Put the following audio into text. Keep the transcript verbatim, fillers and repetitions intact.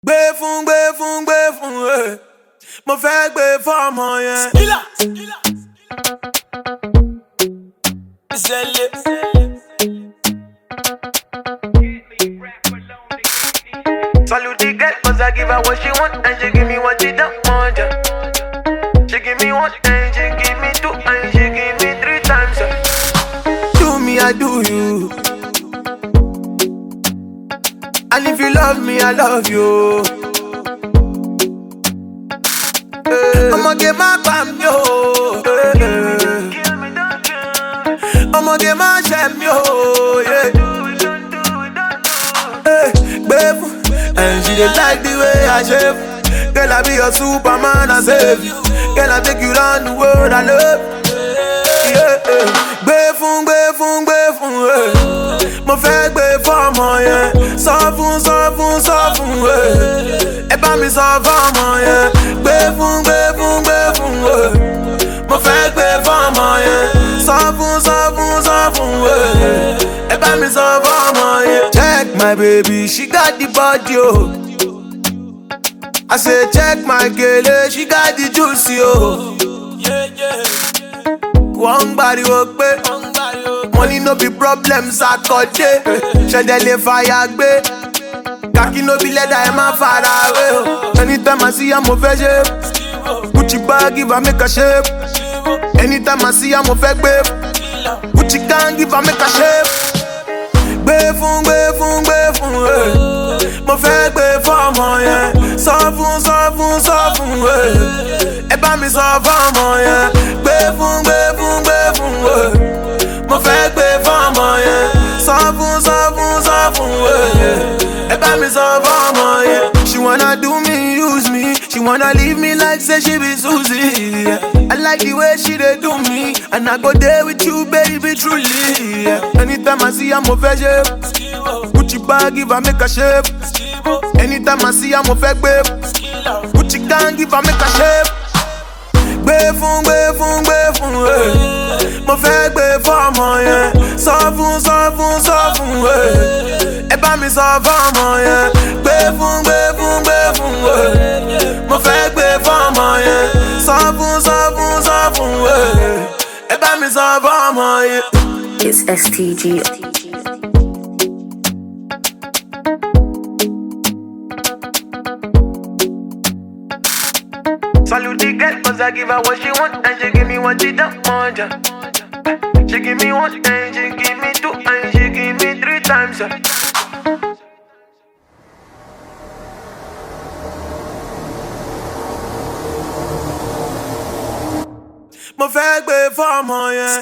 Gbé fún, gbé fún, gbé fún, eh. Mo fẹ́ gbé fọ́mọ yẹn. Ìṣẹ̀lẹ̀. Salute the girl, cause I give her what she want and she give me what she don't want. Yeah. She give me one and she give me two and she give me three times. Yeah. Do me, I do you. And if you love me, I love you. Hey. I'ma get my bam, yo. Hey. I'ma get my jam, yo. Yeah. Hey. Babe, and she dey like the way I shave. Girl, I be your Superman, I save you. Girl, I take you round the world, I love you. Yeah, yeah. Gbé fún, gbé fún, gbé fún, eh. Mo fẹ́ gbé fọ́mọ yẹn. Sọ fún, sọ fún, sọ fún, eh. Ẹ bá mi sọ fọ́mọ yẹn. Gbé fún, gbé fún, gbé fún, eh. Mo fẹ́ gbé fọ́mọ yẹn. Sọ fún, sọ fún, sọ fún, eh. Ẹ bá mi sọ fọ́mọ yẹn. Check my baby, she got the body, oh. I say check my girl, she got the juicy, oh. Yeah, yeah. One body work, babe. Money no be problems, I got it. Shedele fire, babe. Kaki no be leather, I'm a far away. Anytime I see her, I'm a veggie. Gucci bag, give her make a shape. Anytime I see her, I'm a fake, babe. Gucci gang, give her make a shape. Gbé fún, gbé fún, gbé fún, eh. Mo fẹ́ gbé fọ́mọ yẹn. Sọ fún, sọ fún, sọ fún, eh. Ẹ bá mi sọ fọ́mọ yẹn. Gbé fún, gbé fún, gbé fún, eh. Mo fẹ́ gbé fọ́mọ yẹn. Sọ fún, sọ fún, sọ fún, eh. Ẹ bá mi sọ fọ́mọ yẹn. She wanna do me, use me. She wanna leave me like say she be Susie. Yeah. I like the way she dey do me, and I go there with you, baby, truly. Yeah. Anytime I see her, I'm a veggie. Gucci bag, give her make a shape. Anytime I see her, I'm a fake, babe. Gucci gang, give her make a shape. Gbé fún, gbé fún, gbé fún, eh. Mo fẹ́ gbé fọ́mọ yẹn. Sọ fún, sọ fún, sọ fún, eh. Ẹ bá mi sọ fọ́mọ yẹn. Gbé fún, gbé fún, gbé fún, eh. Mo fẹ́ gbé fọ́mọ yẹn. Sọ fún, sọ fún, sọ fún, eh. Ẹ bá mi sọ fọ́mọ yẹn. It's S T G. Salute the girl, cause I give her what she want and she give me what she don't want. Yeah. She give me one and she give me two and she give me three times. Yeah. Mo fẹ́ gbé fọ́mọ yẹn.